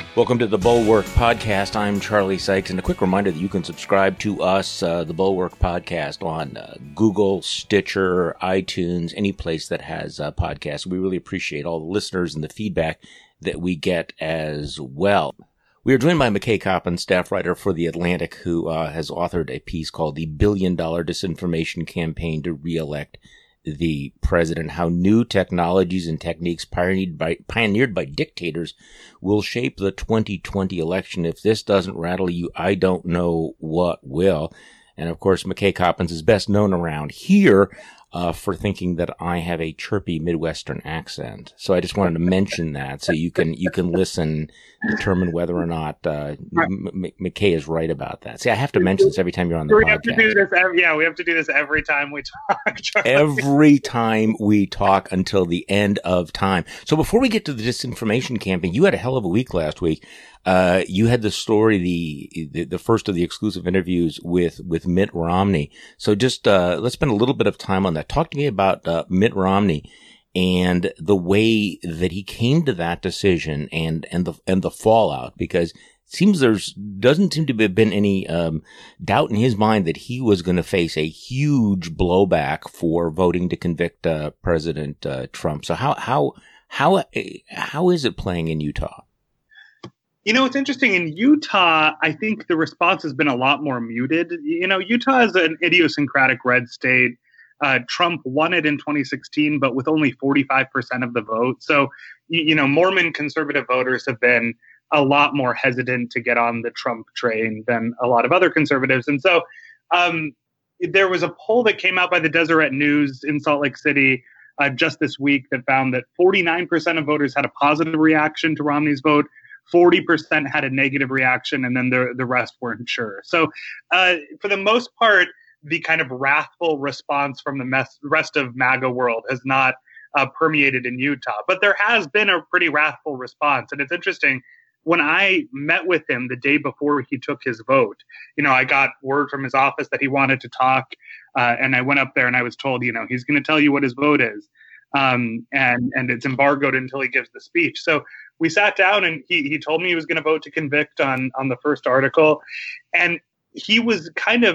Welcome to the Bulwark Podcast. I'm Charlie Sykes, and a quick reminder that you can subscribe to us, the Bulwark Podcast, on Google, Stitcher, iTunes, any place that has podcasts. We really appreciate all the listeners and the feedback that we get as well. We are joined by McKay Coppins, staff writer for The Atlantic, who has authored a piece called The $1 Billion Disinformation Campaign to Re-elect the President, How New Technologies and Techniques pioneered by Dictators Will Shape the 2020 Election. If this doesn't rattle you, I don't know what will. And of course, McKay Coppins is best known around here for thinking that I have a chirpy Midwestern accent. So I just wanted to mention that so you can listen, determine whether or not McKay is right about that. See, I have to mention this every time you're on the podcast. We have to do this. We have to do this every time we talk. Every time we talk until the end of time. So before we get to the disinformation campaign, you had a hell of a week last week. You had the story, the first of the exclusive interviews with Mitt Romney. So just, let's spend a little bit of time on that. Talk to me about, Mitt Romney and the way that he came to that decision and the fallout, because it seems doesn't seem to have been any, doubt in his mind that he was going to face a huge blowback for voting to convict, President, Trump. So how is it playing in Utah? You know, it's interesting. In Utah, I think the response has been a lot more muted. You know, Utah is an idiosyncratic red state. Trump won it in 2016, but with only 45% of the vote. So, you know, Mormon conservative voters have been a lot more hesitant to get on the Trump train than a lot of other conservatives. And so there was a poll that came out by the Deseret News in Salt Lake City just this week that found that 49% of voters had a positive reaction to Romney's vote. 40% had a negative reaction, and then the rest weren't sure. So for the most part, the kind of wrathful response from the rest of MAGA world has not permeated in Utah. But there has been a pretty wrathful response. And it's interesting, when I met with him the day before he took his vote, you know, I got word from his office that he wanted to talk. And I went up there and I was told, you know, he's going to tell you what his vote is. And it's embargoed until he gives the speech. So we sat down and he told me he was going to vote to convict on the first article. And he was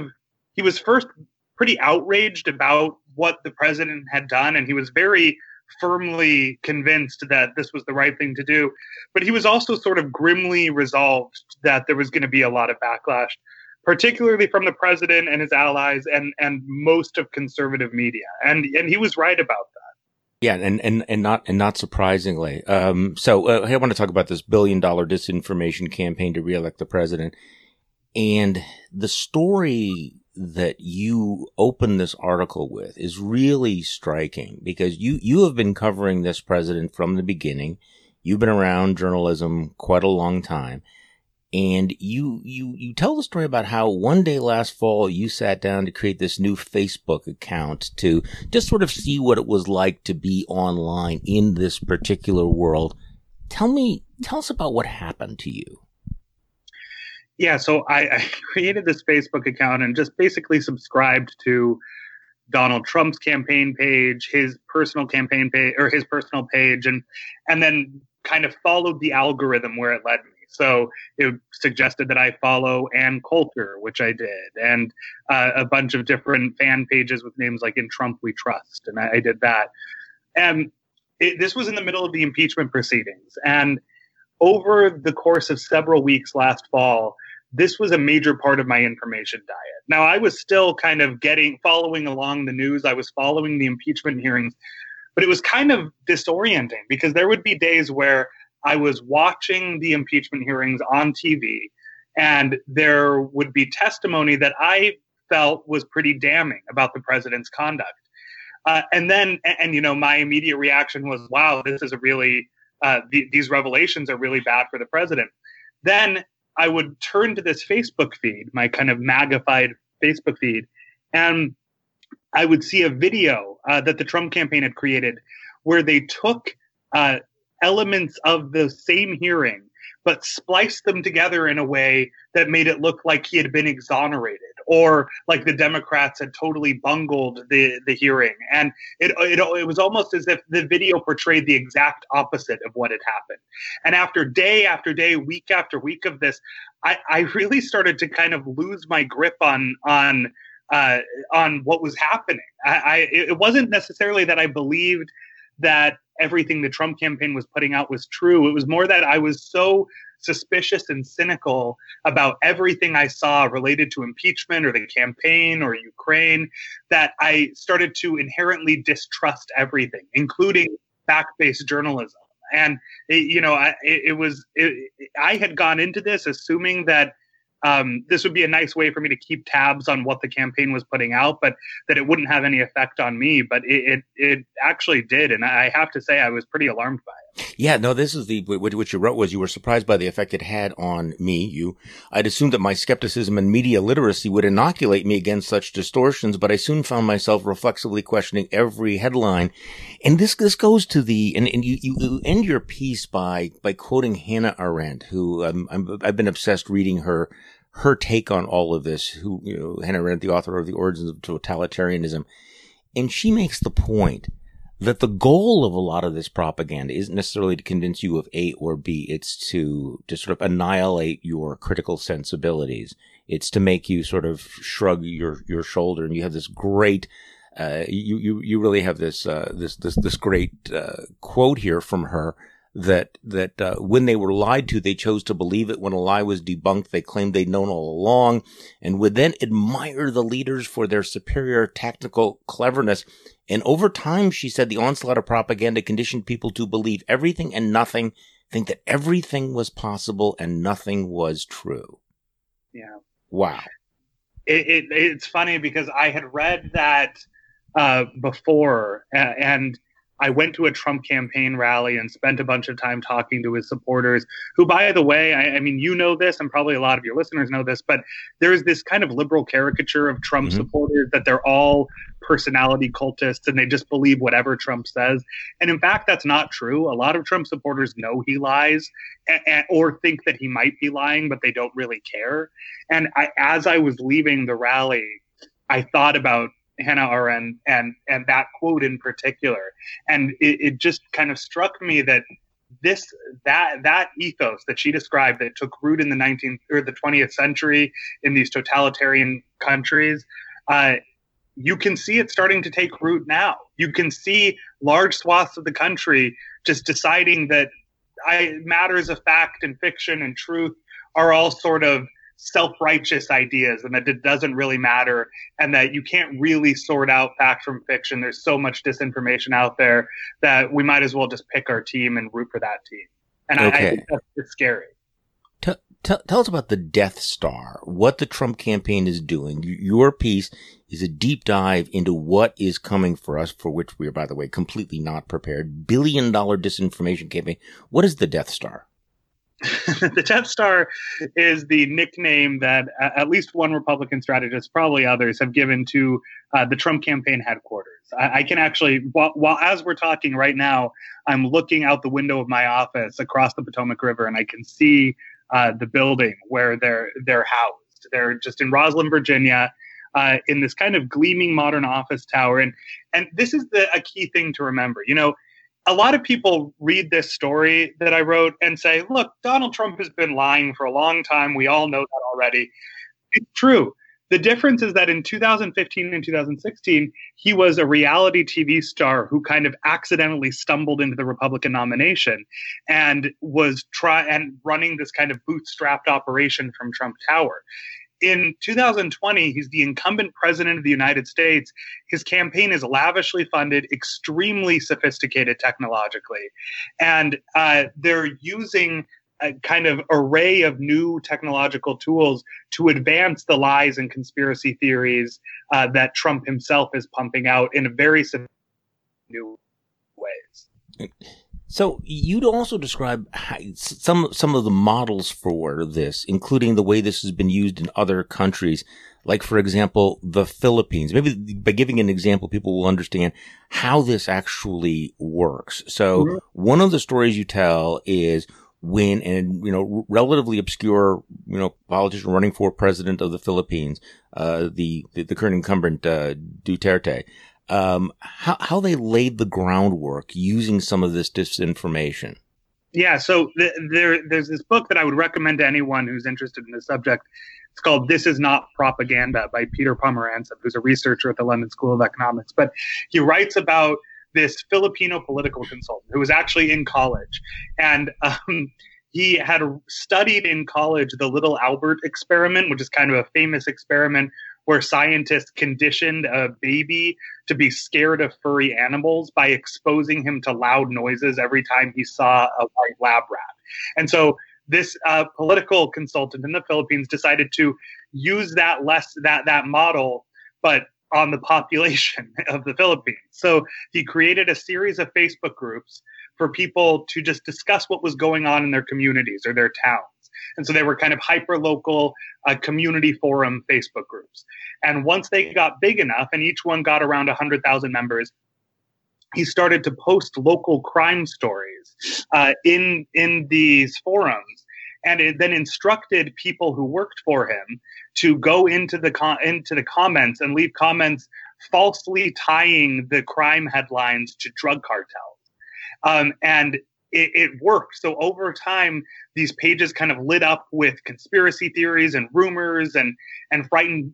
first pretty outraged about what the president had done. And he was very firmly convinced that this was the right thing to do. But he was also sort of grimly resolved that there was going to be a lot of backlash, particularly from the president and his allies and most of conservative media. And he was right about that. Yeah, and not surprisingly. So I want to talk about this $1 billion disinformation campaign to reelect the president. And the story that you open this article with is really striking, because you have been covering this president from the beginning. You've been around journalism quite a long time. And you tell the story about how one day last fall you sat down to create this new Facebook account to just sort of see what it was like to be online in this particular world. Tell us about what happened to you. Yeah, so I created this Facebook account and just basically subscribed to Donald Trump's campaign page, his personal campaign page, or his personal page, and then kind of followed the algorithm where it led me. So it suggested that I follow Ann Coulter, which I did, and a bunch of different fan pages with names like In Trump We Trust, and I did that. And this was in the middle of the impeachment proceedings. And over the course of several weeks last fall, this was a major part of my information diet. Now, I was still kind of following along the news. I was following the impeachment hearings, but it was kind of disorienting because there would be days where I was watching the impeachment hearings on TV, and there would be testimony that I felt was pretty damning about the president's conduct. And you know, my immediate reaction was, wow, this is these revelations are really bad for the president. Then I would turn to this Facebook feed, my kind of magnified Facebook feed, and I would see a video that the Trump campaign had created where they took elements of the same hearing, but spliced them together in a way that made it look like he had been exonerated or like the Democrats had totally bungled the hearing. And it was almost as if the video portrayed the exact opposite of what had happened. And after day, week after week of this, I really started to kind of lose my grip on what was happening. It wasn't necessarily that I believed that everything the Trump campaign was putting out was true. It was more that I was so suspicious and cynical about everything I saw related to impeachment or the campaign or Ukraine that I started to inherently distrust everything, including fact-based journalism. And I had gone into this assuming that this would be a nice way for me to keep tabs on what the campaign was putting out, but that it wouldn't have any effect on me. But it actually did. And I have to say I was pretty alarmed by it. Yeah, no, this is what you wrote was you were surprised by the effect it had on me. I'd assumed that my skepticism and media literacy would inoculate me against such distortions, but I soon found myself reflexively questioning every headline. And this goes to and you end your piece by quoting Hannah Arendt, who I've been obsessed reading her take on all of this, Hannah Arendt, the author of The Origins of Totalitarianism. And she makes the point that the goal of a lot of this propaganda isn't necessarily to convince you of A or B. It's to sort of annihilate your critical sensibilities. It's to make you sort of shrug your shoulder. And you have this great, you really have this great, quote here from her that when they were lied to, they chose to believe it. When a lie was debunked, they claimed they'd known all along and would then admire the leaders for their superior tactical cleverness. And over time, she said, the onslaught of propaganda conditioned people to believe everything and nothing, think that everything was possible and nothing was true. Yeah. Wow. It's funny because I had read that before, and I went to a Trump campaign rally and spent a bunch of time talking to his supporters, who, by the way, I mean, you know this, and probably a lot of your listeners know this, but there's this kind of liberal caricature of Trump supporters that they're all personality cultists and they just believe whatever Trump says. And in fact, that's not true. A lot of Trump supporters know he lies or think that he might be lying, but they don't really care. And as I was leaving the rally, I thought about Hannah Arendt and that quote in particular. And it just kind of struck me that that ethos that she described that took root in the 20th century in these totalitarian countries, you can see it starting to take root now. You can see large swaths of the country just deciding that matters of fact and fiction and truth are all sort of self-righteous ideas, and that it doesn't really matter, and that you can't really sort out fact from fiction. There's so much disinformation out there that we might as well just pick our team and root for that team. And I think it's scary. Tell us about the Death Star, what the Trump campaign is doing. Your piece is a deep dive into what is coming for us, for which we are, by the way, completely not prepared. $1 billion disinformation campaign. What is the Death Star? The Death Star is the nickname that at least one Republican strategist, probably others, have given to the Trump campaign headquarters. I can actually, while as we're talking right now, I'm looking out the window of my office across the Potomac River, and I can see the building where they're housed. They're just in Roslyn, Virginia, in this kind of gleaming modern office tower. And this is a key thing to remember. You know, a lot of people read this story that I wrote and say, look, Donald Trump has been lying for a long time. We all know that already. It's true. The difference is that in 2015 and 2016, he was a reality TV star who kind of accidentally stumbled into the Republican nomination and was running this kind of bootstrapped operation from Trump Tower. In 2020, he's the incumbent president of the United States. His campaign is lavishly funded, extremely sophisticated technologically, and they're using a kind of array of new technological tools to advance the lies and conspiracy theories that Trump himself is pumping out in a very new ways. So you'd also describe some of the models for this, including the way this has been used in other countries, like, for example, the Philippines. Maybe by giving an example, people will understand how this actually works. So one of the stories you tell is when relatively obscure, politician running for president of the Philippines, the current incumbent, Duterte, how they laid the groundwork using some of this disinformation. Yeah, so there's this book that I would recommend to anyone who's interested in this subject. It's called This Is Not Propaganda by Peter Pomerantsev, who's a researcher at the London School of Economics. But he writes about this Filipino political consultant who was actually in college. And he had studied in college the Little Albert experiment, which is kind of a famous experiment where scientists conditioned a baby to be scared of furry animals by exposing him to loud noises every time he saw a white lab rat. And so this political consultant in the Philippines decided to use that model, but on the population of the Philippines. So he created a series of Facebook groups for people to just discuss what was going on in their communities or their towns. And so they were kind of hyper-local community forum Facebook groups. And once they got big enough, and each one got around 100,000 members, he started to post local crime stories in these forums, and it then instructed people who worked for him to go into the comments and leave comments falsely tying the crime headlines to drug cartels. And it worked. So over time, these pages kind of lit up with conspiracy theories and rumors and frightened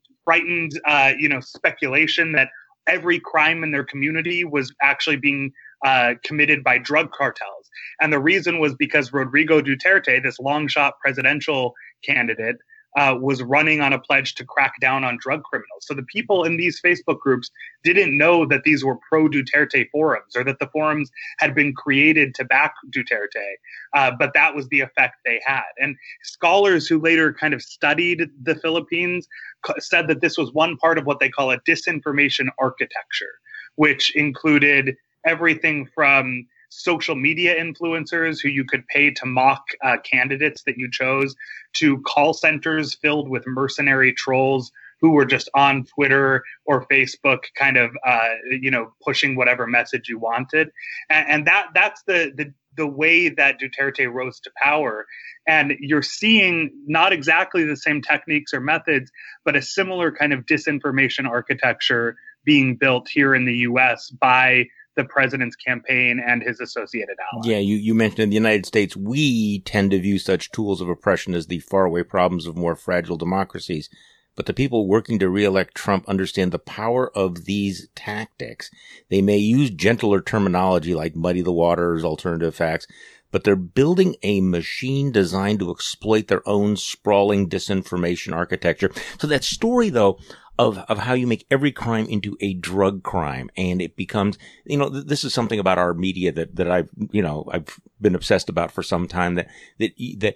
speculation that every crime in their community was actually being committed by drug cartels. And the reason was because Rodrigo Duterte, this long shot presidential candidate, was running on a pledge to crack down on drug criminals. So the people in these Facebook groups didn't know that these were pro-Duterte forums or that the forums had been created to back Duterte. But that was the effect they had. And scholars who later kind of studied the Philippines said that this was one part of what they call a disinformation architecture, which included everything from social media influencers who you could pay to mock candidates that you chose, to call centers filled with mercenary trolls who were just on Twitter or Facebook kind of, pushing whatever message you wanted. And that's the way that Duterte rose to power. And you're seeing not exactly the same techniques or methods, but a similar kind of disinformation architecture being built here in the U.S. by the president's campaign and his associated allies. Yeah, you mentioned in the United States, we tend to view such tools of oppression as the faraway problems of more fragile democracies. But the people working to re-elect Trump understand the power of these tactics. They may use gentler terminology like muddy the waters, alternative facts, but they're building a machine designed to exploit their own sprawling disinformation architecture. So that story, though, of how you make every crime into a drug crime, and it becomes, this is something about our media that I've been obsessed about for some time, that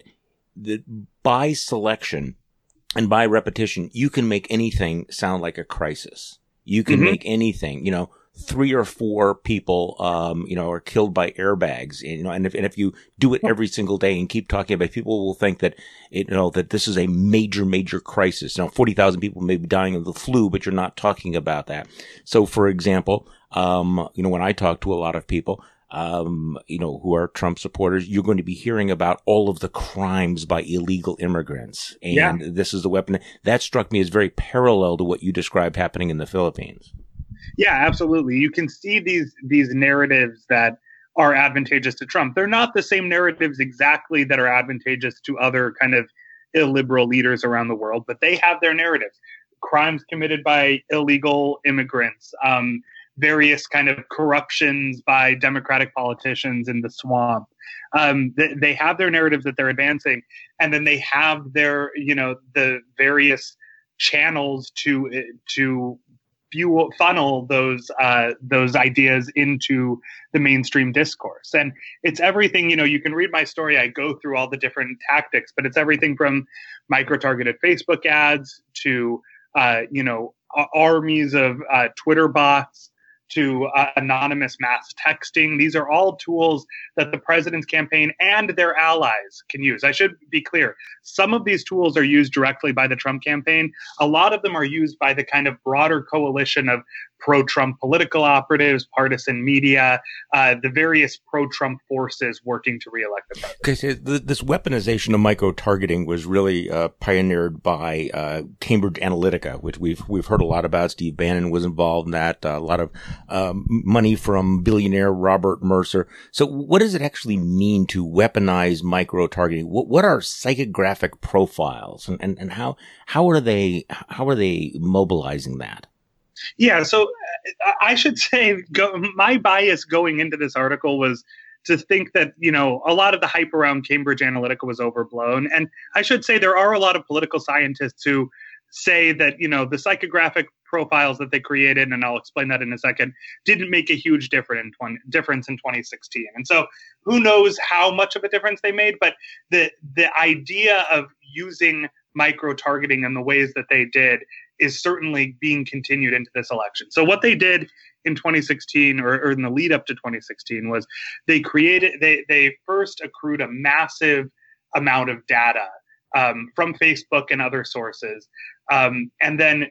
by selection and by repetition, you can make anything sound like a crisis. You can make anything, 3 or 4 people, are killed by airbags, and if you do it every single day and keep talking about it, people will think that, that this is a major, major crisis. 40,000 people may be dying of the flu, but you're not talking about that. So, for example, when I talk to a lot of people, who are Trump supporters, you're going to be hearing about all of the crimes by illegal immigrants. And this is the weapon that struck me as very parallel to what you described happening in the Philippines. Yeah, absolutely. You can see these narratives that are advantageous to Trump. They're not the same narratives exactly that are advantageous to other kind of illiberal leaders around the world, but they have their narratives. Crimes committed by illegal immigrants, various kind of corruptions by Democratic politicians in the swamp. They have their narratives that they're advancing, and then they have their, the various channels to funnel those ideas into the mainstream discourse. And it's everything, you can read my story. I go through all the different tactics, but it's everything from micro-targeted Facebook ads to, armies of Twitter bots, to anonymous mass texting. These are all tools that the president's campaign and their allies can use. I should be clear. Some of these tools are used directly by the Trump campaign. A lot of them are used by the kind of broader coalition of pro-Trump political operatives, partisan media, the various pro-Trump forces working to reelect the president. Okay, so this weaponization of micro-targeting was really pioneered by Cambridge Analytica, which we've heard a lot about. Steve Bannon was involved in that. A lot of money from billionaire Robert Mercer. So, what does it actually mean to weaponize micro-targeting? What are psychographic profiles, and how are they mobilizing that? Yeah, so I should say my bias going into this article was to think that, a lot of the hype around Cambridge Analytica was overblown. And I should say there are a lot of political scientists who say that, the psychographic profiles that they created, and I'll explain that in a second, didn't make a huge difference in 2016. And so who knows how much of a difference they made, but the idea of using micro-targeting in the ways that they did is certainly being continued into this election. So what they did in 2016 or in the lead up to 2016 was they first accrued a massive amount of data from Facebook and other sources, and then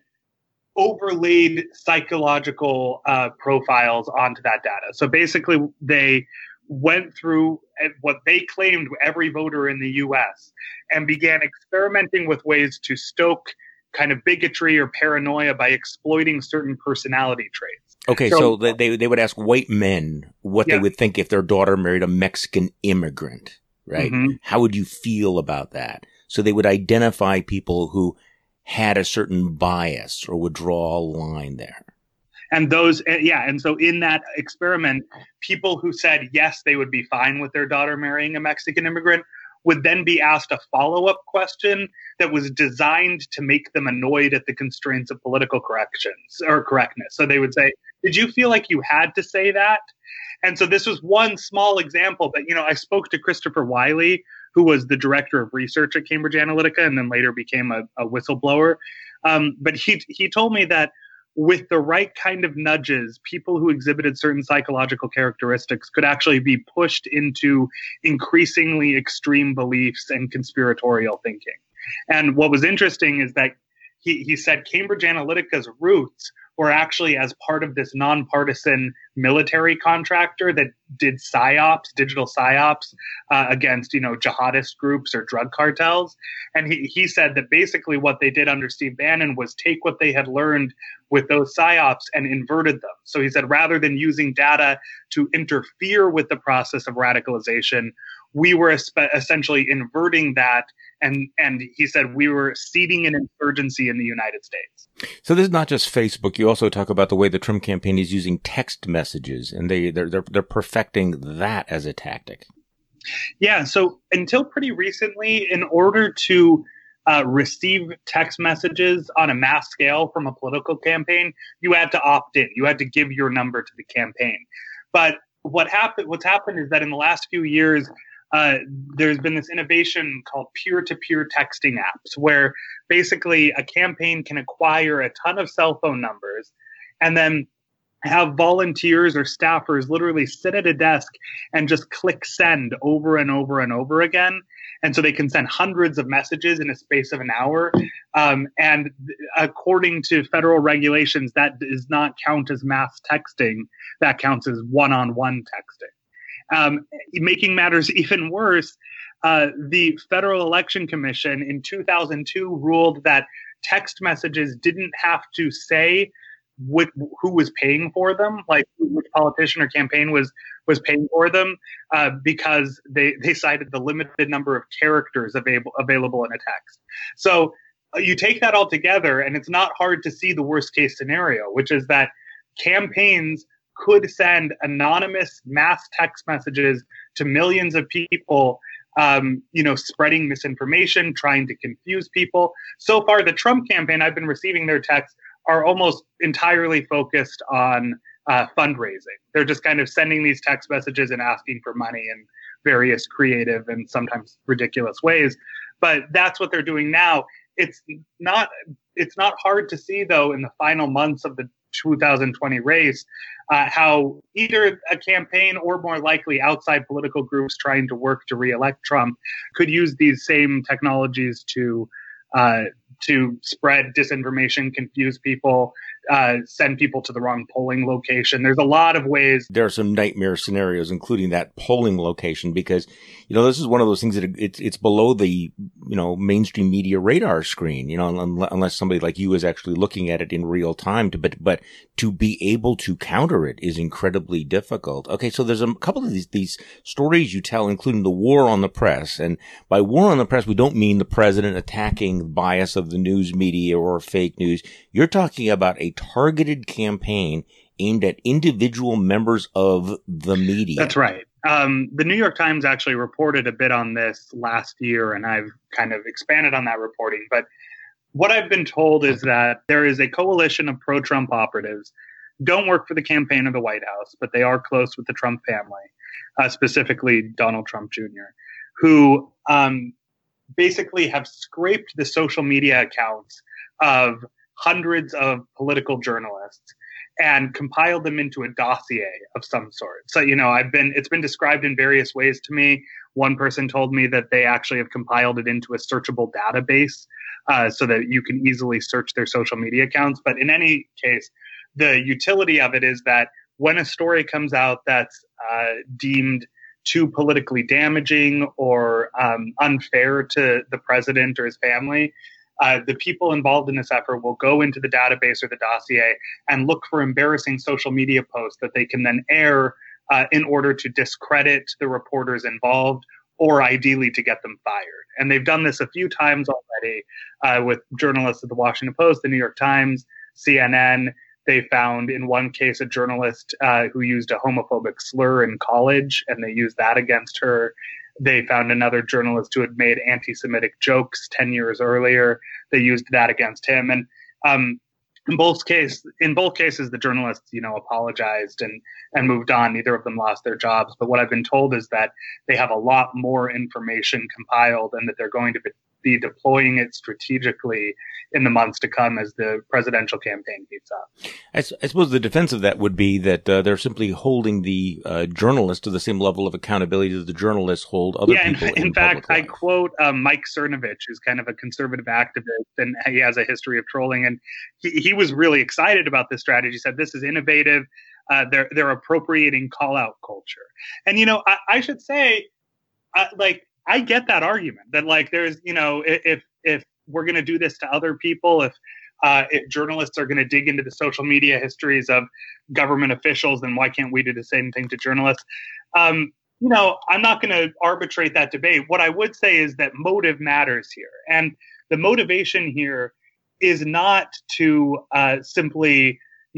overlaid psychological profiles onto that data. So basically they went through what they claimed every voter in the US and began experimenting with ways to stoke kind of bigotry or paranoia by exploiting certain personality traits. Okay, so they would ask white men what they would think if their daughter married a Mexican immigrant, right? Mm-hmm. How would you feel about that? So they would identify people who had a certain bias or would draw a line there. And and so in that experiment, people who said yes, they would be fine with their daughter marrying a Mexican immigrant would then be asked a follow-up question that was designed to make them annoyed at the constraints of political correctness. So they would say, did you feel like you had to say that? And so this was one small example, but, I spoke to Christopher Wiley, who was the director of research at Cambridge Analytica and then later became a whistleblower. But he told me that with the right kind of nudges, people who exhibited certain psychological characteristics could actually be pushed into increasingly extreme beliefs and conspiratorial thinking. And what was interesting is that he said Cambridge Analytica's roots were actually as part of this nonpartisan military contractor that did psyops, digital psyops against, jihadist groups or drug cartels. And he said that basically what they did under Steve Bannon was take what they had learned with those psyops and inverted them. So he said rather than using data to interfere with the process of radicalization, we were essentially inverting that. And he said we were seeding an insurgency in the United States. So this is not just Facebook. You also talk about the way the Trump campaign is using text messages, and they're perfecting that as a tactic. Yeah. So until pretty recently, in order to receive text messages on a mass scale from a political campaign, you had to opt in. You had to give your number to the campaign. But what's happened is that in the last few years, there's been this innovation called peer-to-peer texting apps, where basically a campaign can acquire a ton of cell phone numbers and then have volunteers or staffers literally sit at a desk and just click send over and over and over again. And so they can send hundreds of messages in a space of an hour. And according to federal regulations, that does not count as mass texting. That counts as one-on-one texting. Making matters even worse, the Federal Election Commission in 2002 ruled that text messages didn't have to say who was paying for them, like which politician or campaign was paying for them, because they cited the limited number of characters available in a text. So you take that all together, and it's not hard to see the worst case scenario, which is that campaigns could send anonymous mass text messages to millions of people, spreading misinformation, trying to confuse people. So far, the Trump campaign, I've been receiving their texts, are almost entirely focused on fundraising. They're just kind of sending these text messages and asking for money in various creative and sometimes ridiculous ways. But that's what they're doing now. It's not hard to see, though, in the final months of the 2020 race, how either a campaign or more likely outside political groups trying to work to reelect Trump could use these same technologies to spread disinformation, confuse people, send people to the wrong polling location. There's a lot of ways. There are some nightmare scenarios, including that polling location, because, this is one of those things that it's below the, mainstream media radar screen, unless somebody like you is actually looking at it in real time. But to be able to counter it is incredibly difficult. Okay. So there's a couple of these stories you tell, including the war on the press. And by war on the press, we don't mean the president attacking the bias of the news media or fake news. You're talking about a targeted campaign aimed at individual members of the media. That's right. The New York Times actually reported a bit on this last year, and I've kind of expanded on that reporting. But what I've been told is that there is a coalition of pro-Trump operatives, don't work for the campaign of the White House, but they are close with the Trump family, specifically Donald Trump Jr., who basically have scraped the social media accounts of hundreds of political journalists and compiled them into a dossier of some sort. So, it's been described in various ways to me. One person told me that they actually have compiled it into a searchable database so that you can easily search their social media accounts. But in any case, the utility of it is that when a story comes out that's deemed too politically damaging or unfair to the president or his family, the people involved in this effort will go into the database or the dossier and look for embarrassing social media posts that they can then air in order to discredit the reporters involved or ideally to get them fired. And they've done this a few times already with journalists at the Washington Post, the New York Times, CNN. They found in one case a journalist who used a homophobic slur in college, and they used that against her. They found another journalist who had made anti-Semitic jokes 10 years earlier. They used that against him. And in both cases, the journalists, apologized and moved on. Neither of them lost their jobs. But what I've been told is that they have a lot more information compiled and that they're going to be deploying it strategically in the months to come as the presidential campaign heats up. I suppose the defense of that would be that they're simply holding the journalists to the same level of accountability that the journalists hold other people. In fact, I quote Mike Cernovich, who's kind of a conservative activist, and he has a history of trolling. And he was really excited about this strategy. He said, this is innovative. They're appropriating call-out culture. And, I should say, I get that argument that there's, if we're going to do this to other people, if journalists are going to dig into the social media histories of government officials, then why can't we do the same thing to journalists? I'm not going to arbitrate that debate. What I would say is that motive matters here. And the motivation here is not to simply,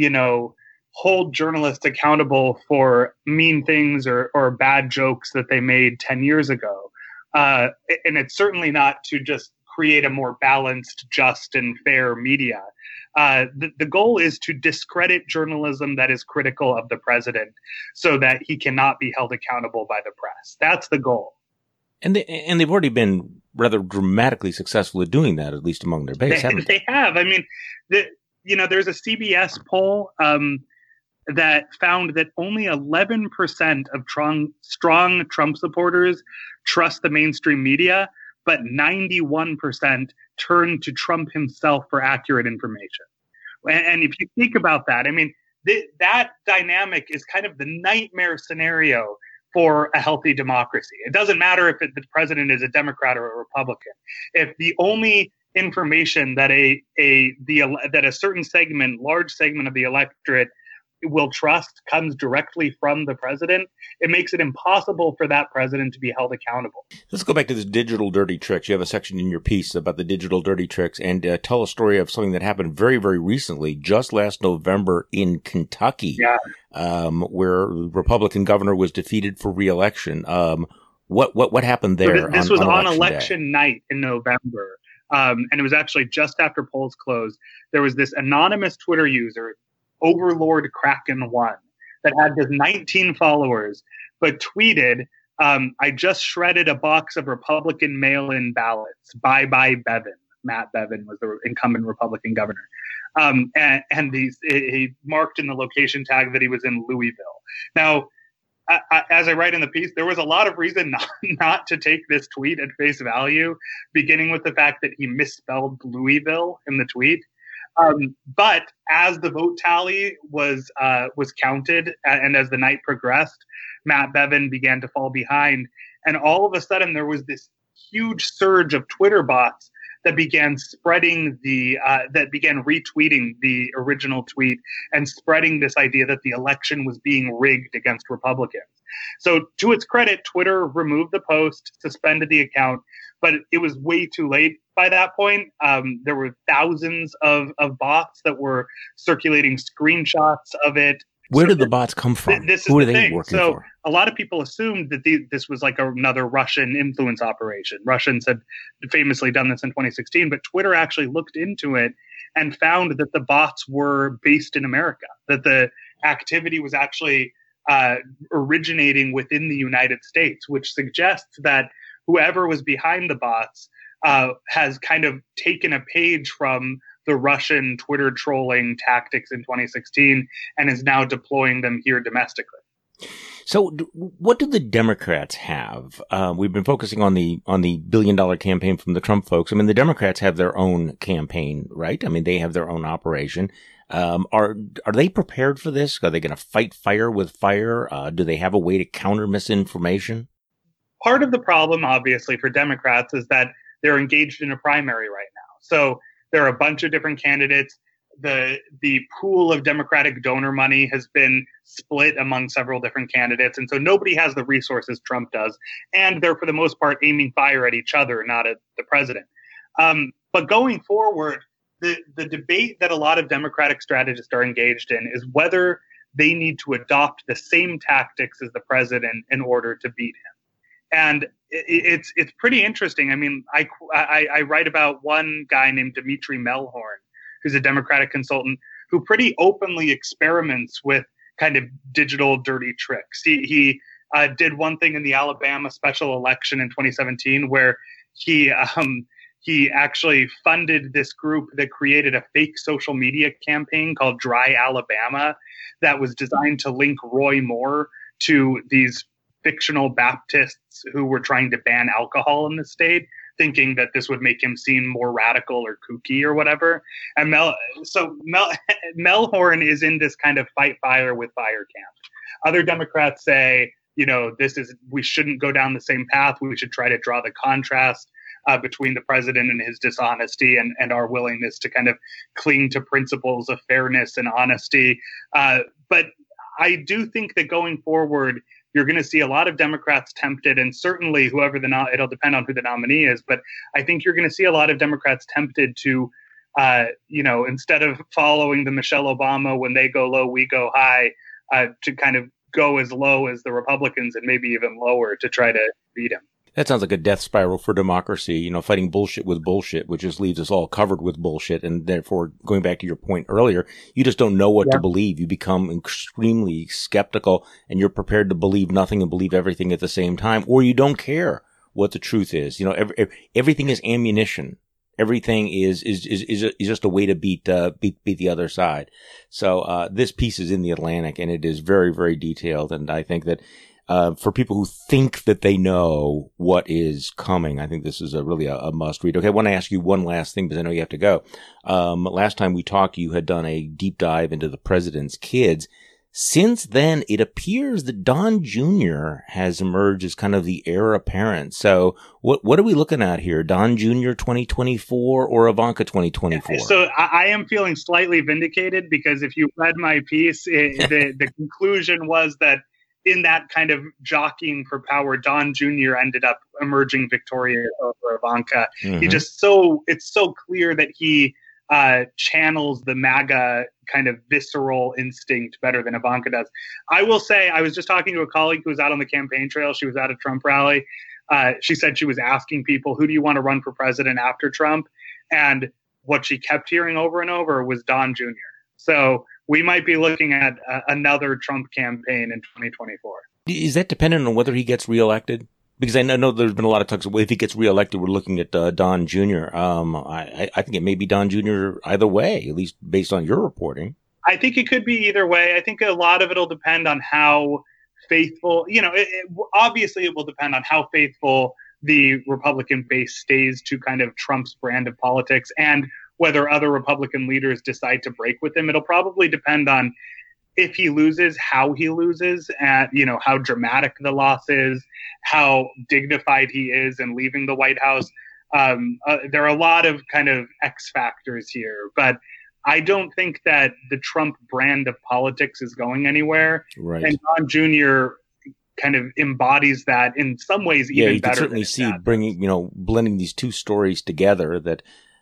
hold journalists accountable for mean things or bad jokes that they made 10 years ago. And it's certainly not to just create a more balanced, just, and fair media. The goal is to discredit journalism that is critical of the president so that he cannot be held accountable by the press. That's the goal. And they've already been rather dramatically successful at doing that, at least among their base, haven't they? They have. I mean, there's a CBS poll that found that only 11% of strong Trump supporters trust the mainstream media, but 91% turn to Trump himself for accurate information. And if you think about that, I mean, that dynamic is kind of the nightmare scenario for a healthy democracy. It doesn't matter if the president is a Democrat or a Republican. If the only information that that a certain large segment of the electorate will trust comes directly from the president, it makes it impossible for that president to be held accountable. Let's go back to this digital dirty tricks. You have a section in your piece about the digital dirty tricks, and tell a story of something that happened very, very recently, just last November in Kentucky, where the Republican governor was defeated for re-election. What happened there? So this was on election night in November, and it was actually just after polls closed. There was this anonymous Twitter user, Overlord Kraken 1, that had just 19 followers, but tweeted, I just shredded a box of Republican mail-in ballots. Bye-bye Bevin. Matt Bevin was the incumbent Republican governor. And he marked in the location tag that he was in Louisville. Now, as I write in the piece, there was a lot of reason not to take this tweet at face value, beginning with the fact that he misspelled Louisville in the tweet. But as the vote tally was counted and as the night progressed, Matt Bevin began to fall behind. And all of a sudden, there was this huge surge of Twitter bots that began retweeting the original tweet and spreading this idea that the election was being rigged against Republicans. So to its credit, Twitter removed the post, suspended the account, but it was way too late by that point. There were thousands of bots that were circulating screenshots of it. Where did the bots come from? Who are they working for? A lot of people assumed that this was like another Russian influence operation. Russians had famously done this in 2016, but Twitter actually looked into it and found that the bots were based in America, that the activity was actually originating within the United States, which suggests that whoever was behind the bots has kind of taken a page from the Russian Twitter trolling tactics in 2016 and is now deploying them here domestically. So what do the Democrats have? We've been focusing on the $1 billion campaign from the Trump folks. I mean, the Democrats have their own campaign, right? I mean, they have their own operation. Are they prepared for this? Are they going to fight fire with fire? Do they have a way to counter misinformation? Part of the problem, obviously, for Democrats is that they're engaged in a primary right now. So there are a bunch of different candidates. The pool of Democratic donor money has been split among several different candidates. And so nobody has the resources Trump does. And they're, for the most part, aiming fire at each other, not at the president. But going forward, the debate that a lot of Democratic strategists are engaged in is whether they need to adopt the same tactics as the president in order to beat him. And it's pretty interesting. I mean, I write about one guy named Dimitri Melhorn, who's a Democratic consultant who pretty openly experiments with kind of digital dirty tricks. He did one thing in the Alabama special election in 2017 where he actually funded this group that created a fake social media campaign called Dry Alabama that was designed to link Roy Moore to these fictional Baptists who were trying to ban alcohol in the state, thinking that this would make him seem more radical or kooky or whatever. And Melhorn is in this kind of fight fire with fire camp. Other Democrats say, we shouldn't go down the same path. We should try to draw the contrast between the president and his dishonesty and our willingness to kind of cling to principles of fairness and honesty. But I do think that going forward, you're going to see a lot of Democrats tempted, and certainly it'll depend on who the nominee is, but I think you're going to see a lot of Democrats tempted to, instead of following the Michelle Obama, when they go low, we go high, to kind of go as low as the Republicans and maybe even lower to try to beat him. That sounds like a death spiral for democracy, fighting bullshit with bullshit, which just leaves us all covered with bullshit. And therefore, going back to your point earlier, you just don't know what to believe. You become extremely skeptical and you're prepared to believe nothing and believe everything at the same time, or you don't care what the truth is. Everything is ammunition. Everything is just a way to beat the other side. So, this piece is in the Atlantic and it is very, very detailed. And I think that for people who think that they know what is coming, I think this is really a must read. Okay, I want to ask you one last thing because I know you have to go. Last time we talked, you had done a deep dive into the president's kids. Since then, it appears that Don Jr. has emerged as kind of the heir apparent. So what are we looking at here? Don Jr. 2024 or Ivanka 2024? So I am feeling slightly vindicated because if you read my piece, the conclusion was that in that kind of jockeying for power, Don Jr. ended up emerging victorious over Ivanka. Mm-hmm. It's so clear that he channels the MAGA kind of visceral instinct better than Ivanka does. I will say, I was just talking to a colleague who was out on the campaign trail. She was at a Trump rally. She said she was asking people, who do you want to run for president after Trump? And what she kept hearing over and over was Don Jr. So we might be looking at another Trump campaign in 2024. Is that dependent on whether he gets reelected? Because I know there's been a lot of talks. If he gets reelected, we're looking at Don Jr. I think it may be Don Jr. either way, at least based on your reporting. I think it could be either way. I think a lot of it will depend on how faithful, obviously it will depend on how faithful the Republican base stays to kind of Trump's brand of politics and whether other Republican leaders decide to break with him. It'll probably depend on if he loses, how he loses, and how dramatic the loss is, how dignified he is in leaving the White House. There are a lot of kind of X factors here, but I don't think that the Trump brand of politics is going anywhere. Right. And Don Jr. kind of embodies that in some ways even better. Yeah, you can certainly see bringing, blending these two stories together that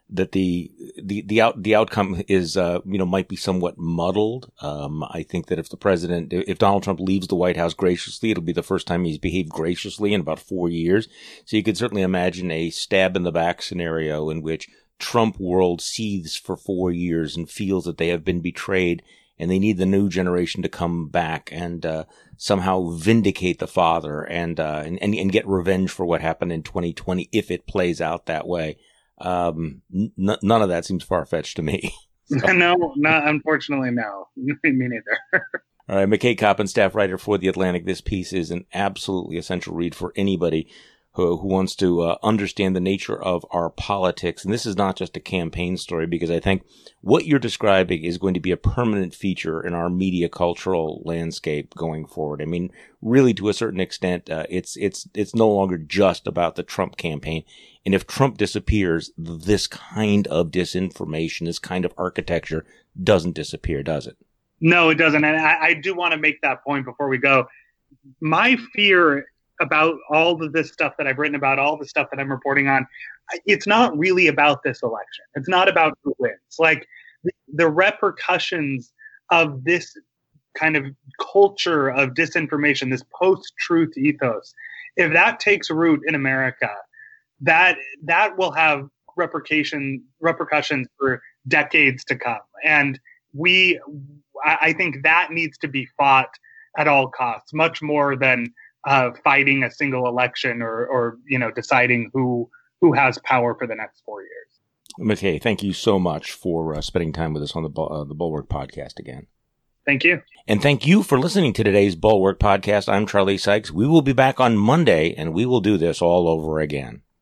the outcome is, might be somewhat muddled. I think that if Donald Trump leaves the White House graciously, it'll be the first time he's behaved graciously in about 4 years. So you could certainly imagine a stab in the back scenario in which Trump world seethes for 4 years and feels that they have been betrayed, and they need the new generation to come back and somehow vindicate the father and get revenge for what happened in 2020 if it plays out that way. None of that seems far-fetched to me. So. No, unfortunately, no. Me neither. All right, McKay Coppin, staff writer for The Atlantic. This piece is an absolutely essential read for anybody who wants to understand the nature of our politics. And this is not just a campaign story, because I think what you're describing is going to be a permanent feature in our media cultural landscape going forward. I mean, really, to a certain extent, it's no longer just about the Trump campaign. And if Trump disappears, this kind of disinformation, this kind of architecture doesn't disappear, does it? No, it doesn't. And I do want to make that point before we go. My fear about all of this stuff that I've written about, all the stuff that I'm reporting on, it's not really about this election. It's not about who wins. Like the repercussions of this kind of culture of disinformation, this post-truth ethos, if that takes root in America, that will have repercussions for decades to come. And I think that needs to be fought at all costs, much more than fighting a single election or deciding who has power for the next 4 years. McKay, thank you so much for spending time with us on the Bulwark Podcast again. Thank you. And thank you for listening to today's Bulwark Podcast. I'm Charlie Sykes. We will be back on Monday, and we will do this all over again.